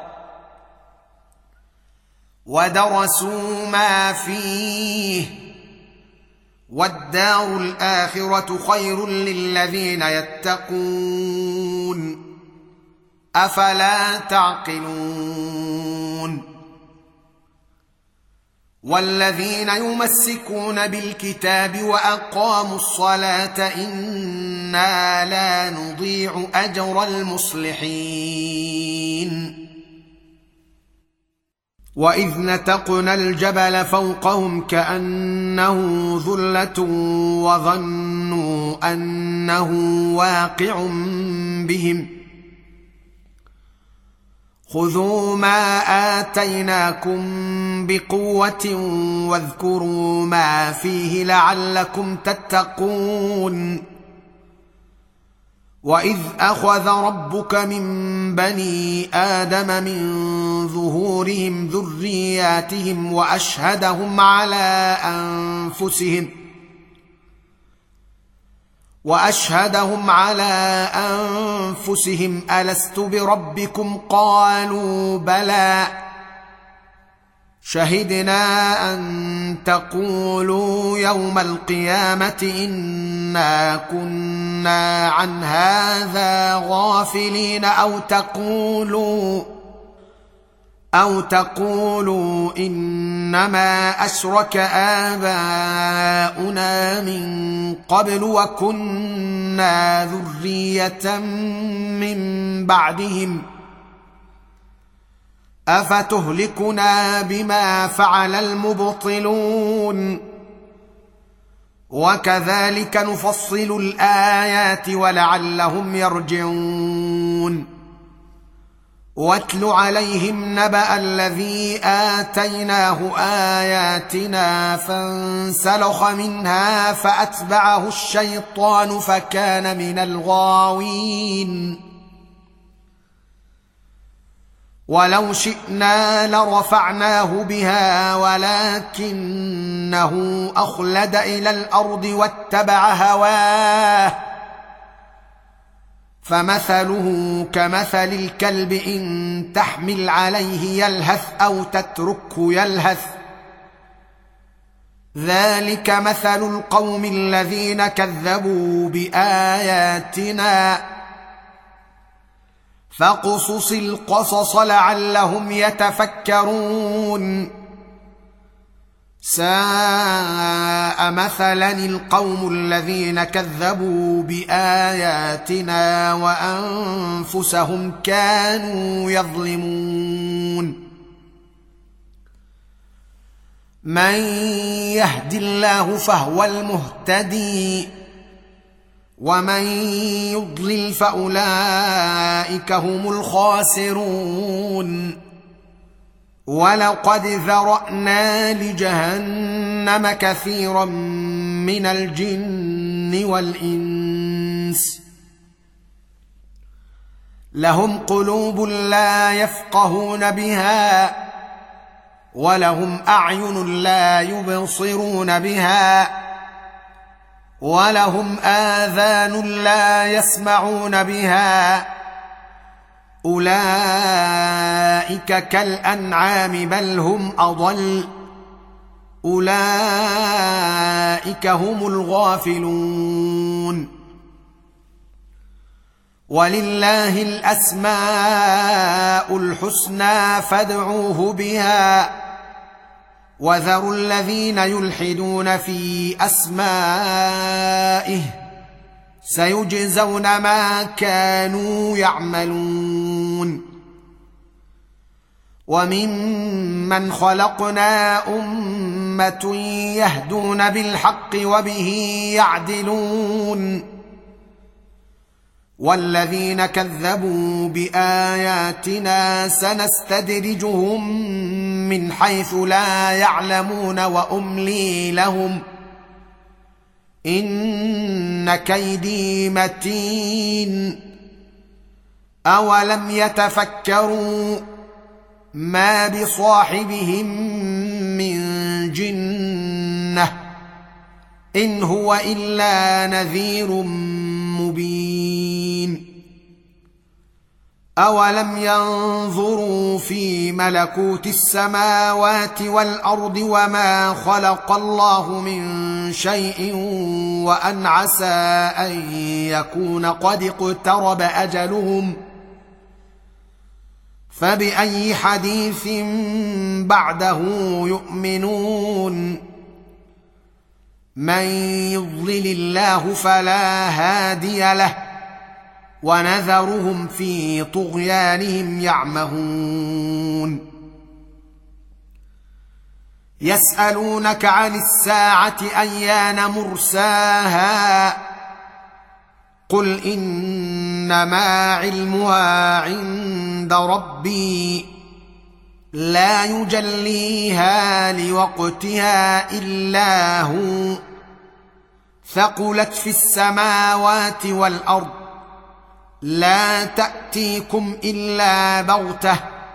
ودرسوا ما فيه والدار الآخرة خير للذين يتقون أفلا تعقلون والذين يمسكون بالكتاب وأقاموا الصلاة إنا لا نضيع أجر المصلحين وإذ نتقنا الجبل فوقهم كأنه ظلة وظنوا أنه واقع بهم خذوا ما آتيناكم بقوة واذكروا ما فيه لعلكم تتقون وإذ أخذ ربك من بني آدم من ظهورهم ذرياتهم وأشهدهم على أنفسهم ألست بربكم قالوا بلى شهدنا أن تقولوا يوم القيامة إنا كنا عن هذا غافلين أو تقولوا إنما أشرك آباؤنا من قبل وكنا ذرية من بعدهم أفتهلكنا بما فعل المبطلون وكذلك نفصل الآيات ولعلهم يرجعون واتل عليهم نبأ الذي آتيناه آياتنا فانسلخ منها فأتبعه الشيطان فكان من الغاوين ولو شئنا لرفعناه بها ولكنه أخلد إلى الأرض واتبع هواه فمثله كمثل الكلب إن تحمل عليه يلهث أو تتركه يلهث ذلك مثل القوم الذين كذبوا بآياتنا فاقصص القصص لعلهم يتفكرون ساء مثلا القوم الذين كذبوا بآياتنا وأنفسهم كانوا يظلمون من يهد الله فهو المهتدي ومن يضلل فأولئك هم الخاسرون ولقد ذرأنا لجهنم كثيرا من الجن والإنس لهم قلوب لا يفقهون بها ولهم أعين لا يبصرون بها ولهم آذان لا يسمعون بها أولئك كالأنعام بل هم أضل أولئك هم الغافلون ولله الأسماء الحسنى فادعوه بها وذروا الذين يلحدون في أسمائه سيجزون ما كانوا يعملون وممن خلقنا أمة يهدون بالحق وبه يعدلون والذين كذبوا بآياتنا سنستدرجهم من حيث لا يعلمون وأملي لهم إن كيدي متين أولم يتفكروا ما بصاحبهم من جنة إن هو إلا نذير مبين أولم ينظروا في ملكوت السماوات والأرض وما خلق الله من شيء وأن عسى أن يكون قد اقترب أجلهم فبأي حديث بعده يؤمنون من يضلل الله فلا هادي له ونذرهم في طغيانهم يعمهون يسألونك عن الساعة أيان مرساها قل إنما علمها عند ربي لا يجليها لوقتها إلا هو ثقلت في السماوات والأرض لا تأتيكم إلا بغتة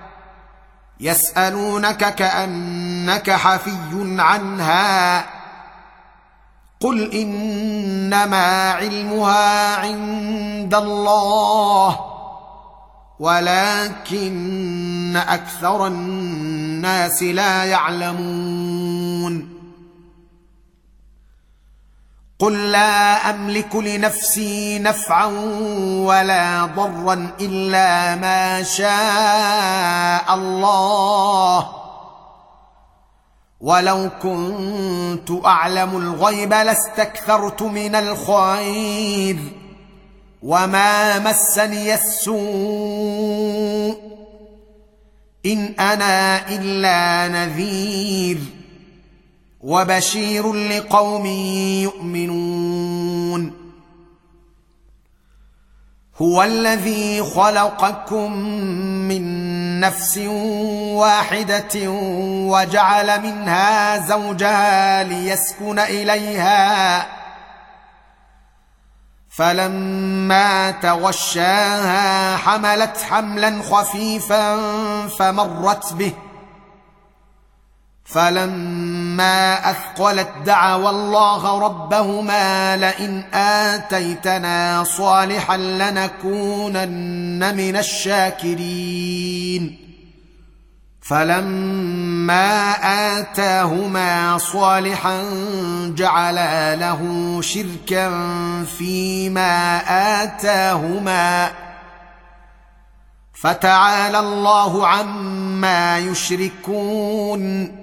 يسألونك كأنك حفي عنها قل إنما علمها عند الله ولكن أكثر الناس لا يعلمون قل لا أملك لنفسي نفعا ولا ضرا إلا ما شاء الله ولو كنت أعلم الغيب لاستكثرت من الخير وما مسني السوء إن أنا إلا نذير وبشير لقوم يؤمنون هو الذي خلقكم من نفس واحدة وجعل منها زوجها ليسكن إليها فلما تغشاها حملت حملا خفيفا فمرت به فلما أثقلت دعوا الله ربهما لئن آتيتنا صالحا لنكونن من الشاكرين فلما آتاهما صالحا جعلا له شركا فيما آتاهما فتعالى الله عما يشركون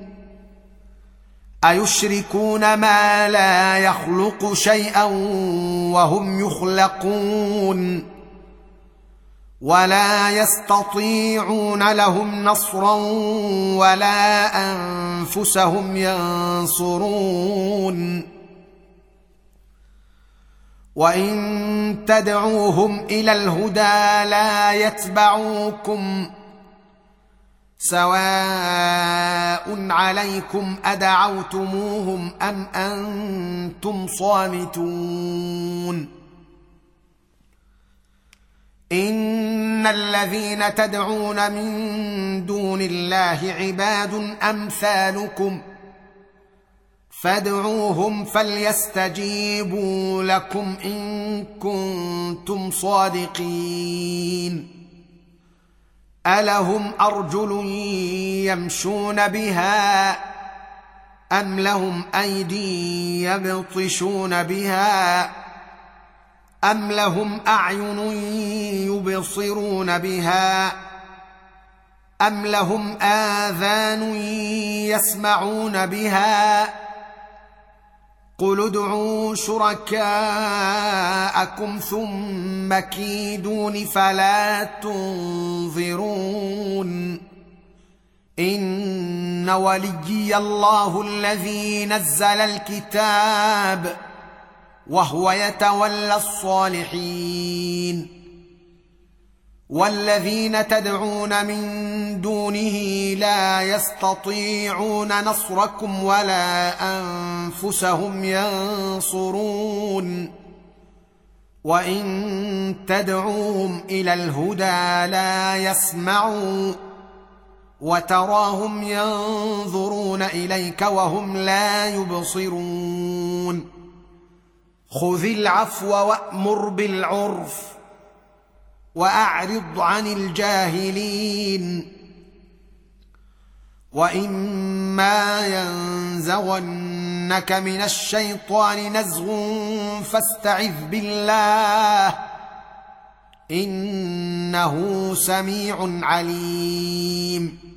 أيشركون ما لا يخلق شيئا وهم يخلقون ولا يستطيعون لهم نصرا ولا أنفسهم ينصرون وإن تدعوهم إلى الهدى لا يتبعوكم سواء عليكم أدعوتموهم أم أنتم صامتون إن الذين تدعون من دون الله عباد أمثالكم فادعوهم فليستجيبوا لكم ان كنتم صادقين. الهم ارجل يمشون بها ام لهم ايدي يبطشون بها ام لهم اعين يبصرون بها ام لهم اذان يسمعون بها قل ادعوا شركاءكم ثم كيدون فلا تنظرون. ان وليي الله الذي نزل الكتاب وهو يتولى الصالحين. والذين تدعون من دونه لا يستطيعون نصركم ولا انفسهم ينصرون. وان تدعوهم الى الهدى لا يسمعوا وتراهم ينظرون اليك وهم لا يبصرون. خذ العفو وامر بالعرف واعرض عن الجاهلين. واما ينزغنك من الشيطان نزغ فاستعذ بالله انه سميع عليم.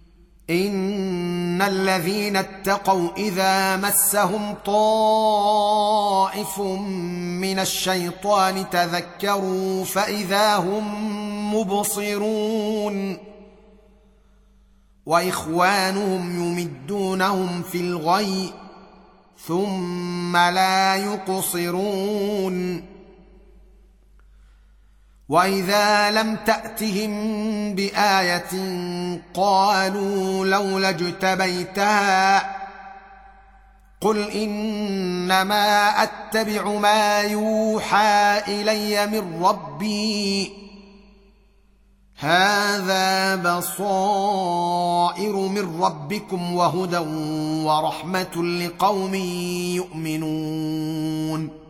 ان الذين اتقوا اذا مسهم طائف من الشيطان تذكروا فاذا هم مبصرون. واخوانهم يمدونهم في الغي ثم لا يقصرون. واذا لم تاتهم بايه قالوا لولا اجتبيتها قل انما اتبع ما يوحى الي من ربي هذا بصائر من ربكم وهدى ورحمه لقوم يؤمنون.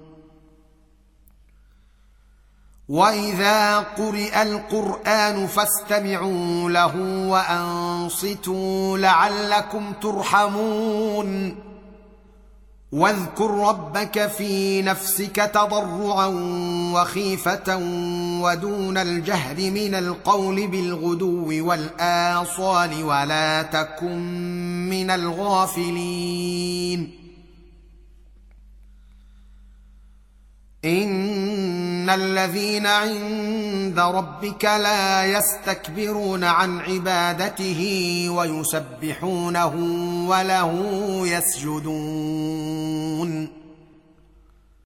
واذا قرئ القران فاستمعوا له وانصتوا لعلكم ترحمون. واذكر ربك في نفسك تضرعا وخيفه ودون الجهر من القول بالغدو والآصال ولا تكن من الغافلين. ان الذين عند ربك لا يستكبرون عن عبادته ويسبحونه وله يسجدون.